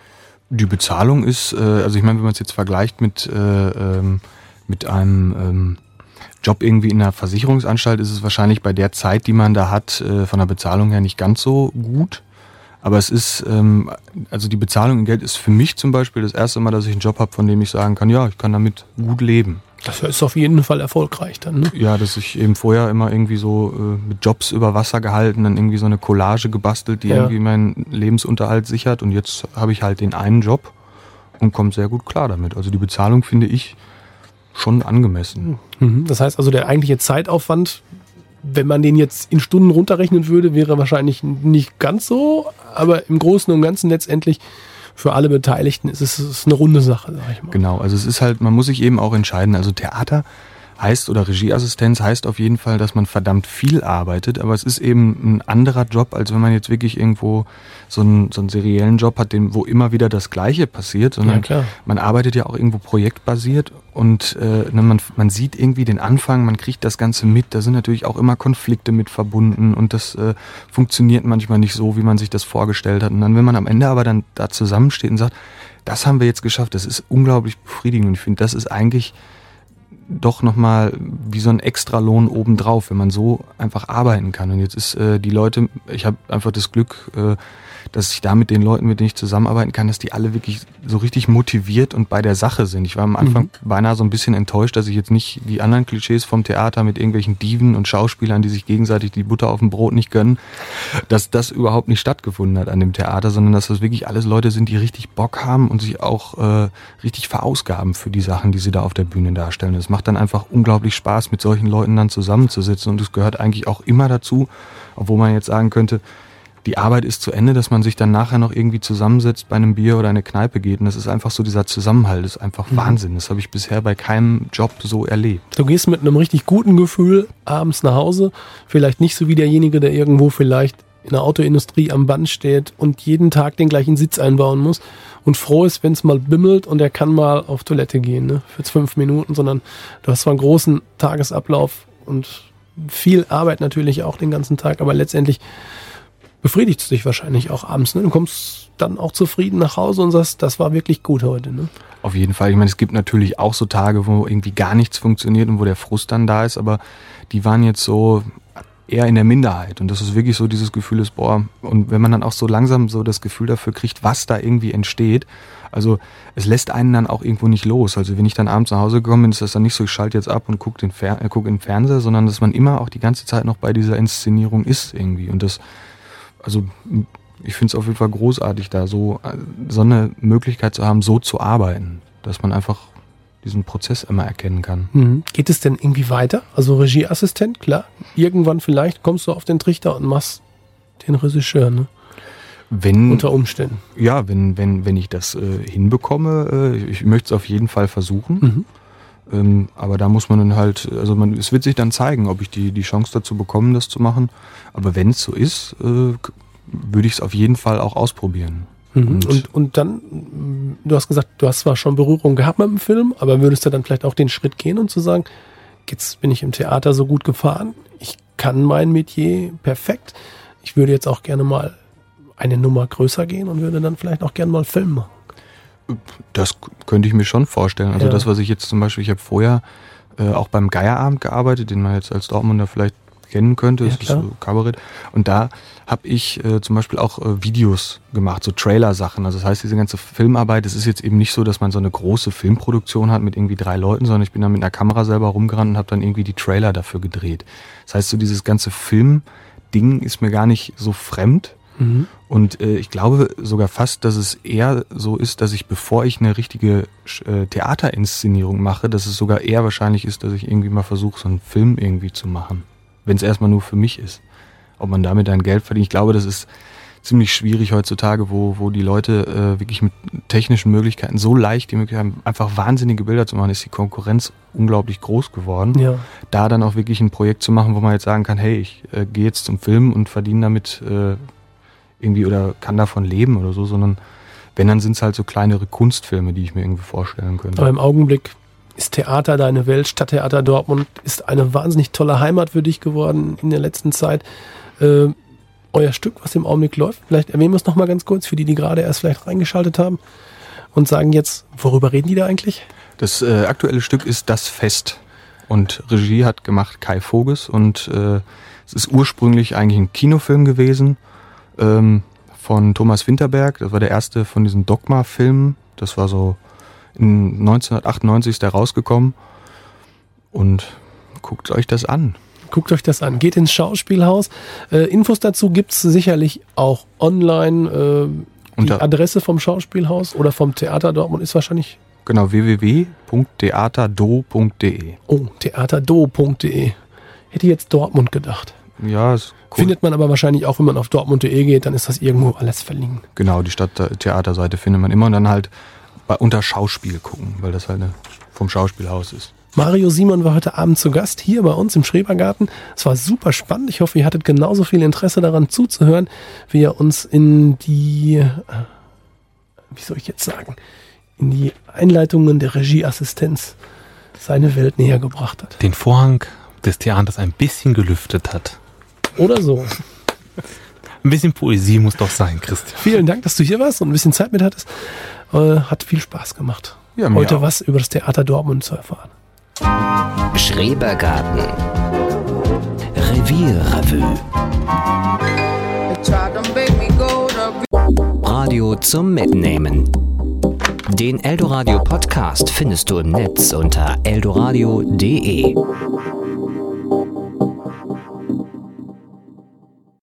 Die Bezahlung ist, äh, also ich meine, wenn man es jetzt vergleicht mit, äh, ähm, mit einem ähm, Job irgendwie in einer Versicherungsanstalt, ist es wahrscheinlich bei der Zeit, die man da hat, äh, von der Bezahlung her nicht ganz so gut. Aber es ist, ähm, also die Bezahlung in Geld ist für mich zum Beispiel das erste Mal, dass ich einen Job habe, von dem ich sagen kann, ja, ich kann damit gut leben. Das ist auf jeden Fall erfolgreich dann, ne? Ja, dass ich eben vorher immer irgendwie so äh, mit Jobs über Wasser gehalten, dann irgendwie so eine Collage gebastelt, die ja. irgendwie meinen Lebensunterhalt sichert. Und jetzt habe ich halt den einen Job und komme sehr gut klar damit. Also die Bezahlung finde ich schon angemessen. Mhm. Das heißt also, der eigentliche Zeitaufwand, wenn man den jetzt in Stunden runterrechnen würde, wäre wahrscheinlich nicht ganz so. Aber im Großen und Ganzen letztendlich für alle Beteiligten ist es ist eine runde Sache, sag ich mal. Genau, also es ist halt, man muss sich eben auch entscheiden. Also Theater heißt oder Regieassistenz heißt auf jeden Fall, dass man verdammt viel arbeitet, aber es ist eben ein anderer Job, als wenn man jetzt wirklich irgendwo so einen, so einen seriellen Job hat, den, wo immer wieder das Gleiche passiert, sondern ja, klar. Man arbeitet ja auch irgendwo projektbasiert und äh, man, man sieht irgendwie den Anfang, man kriegt das Ganze mit, da sind natürlich auch immer Konflikte mit verbunden und das äh, funktioniert manchmal nicht so, wie man sich das vorgestellt hat. Und dann, wenn man am Ende aber dann da zusammensteht und sagt, das haben wir jetzt geschafft, das ist unglaublich befriedigend und ich finde, das ist eigentlich doch nochmal wie so ein Extralohn obendrauf, wenn man so einfach arbeiten kann. Und jetzt ist äh, die Leute, ich habe einfach das Glück, äh, dass ich da mit den Leuten, mit denen ich zusammenarbeiten kann, dass die alle wirklich so richtig motiviert und bei der Sache sind. Ich war am Anfang mhm. beinahe so ein bisschen enttäuscht, dass ich jetzt nicht die anderen Klischees vom Theater mit irgendwelchen Diven und Schauspielern, die sich gegenseitig die Butter auf dem Brot nicht gönnen, dass das überhaupt nicht stattgefunden hat an dem Theater, sondern dass das wirklich alles Leute sind, die richtig Bock haben und sich auch äh, richtig verausgaben für die Sachen, die sie da auf der Bühne darstellen. Es macht dann einfach unglaublich Spaß, mit solchen Leuten dann zusammenzusitzen, und es gehört eigentlich auch immer dazu, obwohl man jetzt sagen könnte, die Arbeit ist zu Ende, dass man sich dann nachher noch irgendwie zusammensetzt, bei einem Bier oder eine Kneipe geht. Und das ist einfach so, dieser Zusammenhalt ist einfach mhm. Wahnsinn. Das habe ich bisher bei keinem Job so erlebt. Du gehst mit einem richtig guten Gefühl abends nach Hause. Vielleicht nicht so wie derjenige, der irgendwo vielleicht in der Autoindustrie am Band steht und jeden Tag den gleichen Sitz einbauen muss und froh ist, wenn es mal bimmelt und er kann mal auf Toilette gehen, ne, für fünf Minuten, sondern du hast zwar einen großen Tagesablauf und viel Arbeit natürlich auch den ganzen Tag, aber letztendlich befriedigt es dich wahrscheinlich auch abends. Ne? Du kommst dann auch zufrieden nach Hause und sagst, das war wirklich gut heute. Ne? Auf jeden Fall. Ich meine, es gibt natürlich auch so Tage, wo irgendwie gar nichts funktioniert und wo der Frust dann da ist, aber die waren jetzt so eher in der Minderheit. Und das ist wirklich so dieses Gefühl ist, boah, und wenn man dann auch so langsam so das Gefühl dafür kriegt, was da irgendwie entsteht, also es lässt einen dann auch irgendwo nicht los. Also wenn ich dann abends nach Hause gekommen bin, ist das dann nicht so, ich schalte jetzt ab und gucke den Fer- äh, guck in den Fernseher, sondern dass man immer auch die ganze Zeit noch bei dieser Inszenierung ist irgendwie. Und das Also ich finde es auf jeden Fall großartig, da so, so eine Möglichkeit zu haben, so zu arbeiten, dass man einfach diesen Prozess immer erkennen kann. Mhm. Geht es denn irgendwie weiter? Also Regieassistent, klar. Irgendwann vielleicht kommst du auf den Trichter und machst den Regisseur, ne? Wenn, unter Umständen. Ja, wenn, wenn, wenn ich das äh, hinbekomme, äh, ich möchte es auf jeden Fall versuchen. Mhm. Ähm, aber da muss man dann halt, also man, es wird sich dann zeigen, ob ich die, die Chance dazu bekomme, das zu machen. Aber wenn es so ist, äh, würde ich es auf jeden Fall auch ausprobieren. Mhm. Und, und, und dann, du hast gesagt, du hast zwar schon Berührung gehabt mit dem Film, aber würdest du dann vielleicht auch den Schritt gehen und zu sagen, jetzt bin ich im Theater so gut gefahren, ich kann mein Metier perfekt, ich würde jetzt auch gerne mal eine Nummer größer gehen und würde dann vielleicht auch gerne mal Film machen. Das könnte ich mir schon vorstellen. Also ja. Das, was ich jetzt zum Beispiel, ich habe vorher äh, auch beim Geierabend gearbeitet, den man jetzt als Dortmunder vielleicht kennen könnte, das ja, ist so Kabarett. Und da habe ich äh, zum Beispiel auch äh, Videos gemacht, so Trailer-Sachen. Also das heißt, diese ganze Filmarbeit, es ist jetzt eben nicht so, dass man so eine große Filmproduktion hat mit irgendwie drei Leuten, sondern ich bin da mit einer Kamera selber rumgerannt und habe dann irgendwie die Trailer dafür gedreht. Das heißt, so dieses ganze Film-Ding ist mir gar nicht so fremd. Mhm. Und äh, ich glaube sogar fast, dass es eher so ist, dass ich, bevor ich eine richtige äh, Theaterinszenierung mache, dass es sogar eher wahrscheinlich ist, dass ich irgendwie mal versuche, so einen Film irgendwie zu machen. Wenn es erstmal nur für mich ist. Ob man damit dann Geld verdient. Ich glaube, das ist ziemlich schwierig heutzutage, wo, wo die Leute äh, wirklich mit technischen Möglichkeiten so leicht die Möglichkeit haben, einfach wahnsinnige Bilder zu machen, ist die Konkurrenz unglaublich groß geworden. Ja. Da dann auch wirklich ein Projekt zu machen, wo man jetzt sagen kann, hey, ich äh, gehe jetzt zum Film und verdiene damit äh, irgendwie oder kann davon leben oder so, sondern wenn, dann sind es halt so kleinere Kunstfilme, die ich mir irgendwie vorstellen könnte. Aber im Augenblick ist Theater deine Welt. Stadttheater Dortmund ist eine wahnsinnig tolle Heimat für dich geworden in der letzten Zeit. Äh, euer Stück, was im Augenblick läuft, vielleicht erwähnen wir es nochmal ganz kurz für die, die gerade erst vielleicht reingeschaltet haben und sagen jetzt, worüber reden die da eigentlich? Das äh, aktuelle Stück ist Das Fest und Regie hat gemacht Kai Voges und äh, es ist ursprünglich eigentlich ein Kinofilm gewesen ähm, von Thomas Winterberg. Das war der erste von diesen Dogma-Filmen. Das war so in neunzehnhundertachtundneunzig ist der rausgekommen und guckt euch das an. Guckt euch das an. Geht ins Schauspielhaus. Äh, Infos dazu gibt's sicherlich auch online. Äh, die Unter Adresse vom Schauspielhaus oder vom Theater Dortmund ist wahrscheinlich... Genau, w w w punkt theaterdo punkt d e. Oh, theaterdo punkt d e. Hätte jetzt Dortmund gedacht. Ja, ist cool. Findet man aber wahrscheinlich auch, wenn man auf dortmund punkt d e geht, dann ist das irgendwo alles verlinkt. Genau, die Stadttheaterseite findet man immer und dann halt bei unter Schauspiel gucken, weil das halt eine, vom Schauspielhaus ist. Mario Simon war heute Abend zu Gast hier bei uns im Schrebergarten. Es war super spannend. Ich hoffe, ihr hattet genauso viel Interesse daran zuzuhören, wie er uns in die, wie soll ich jetzt sagen, in die Einleitungen der Regieassistenz seine Welt näher gebracht hat. Den Vorhang des Theaters ein bisschen gelüftet hat. Oder so. Ein bisschen Poesie muss doch sein, Christian. Vielen Dank, dass du hier warst und ein bisschen Zeit mit hattest. Äh, hat viel Spaß gemacht, ja, heute auch was über das Theater Dortmund zu erfahren. Schrebergarten. Revierrevue. Radio zum Mitnehmen. Den Eldoradio Podcast findest du im Netz unter eldoradio punkt de.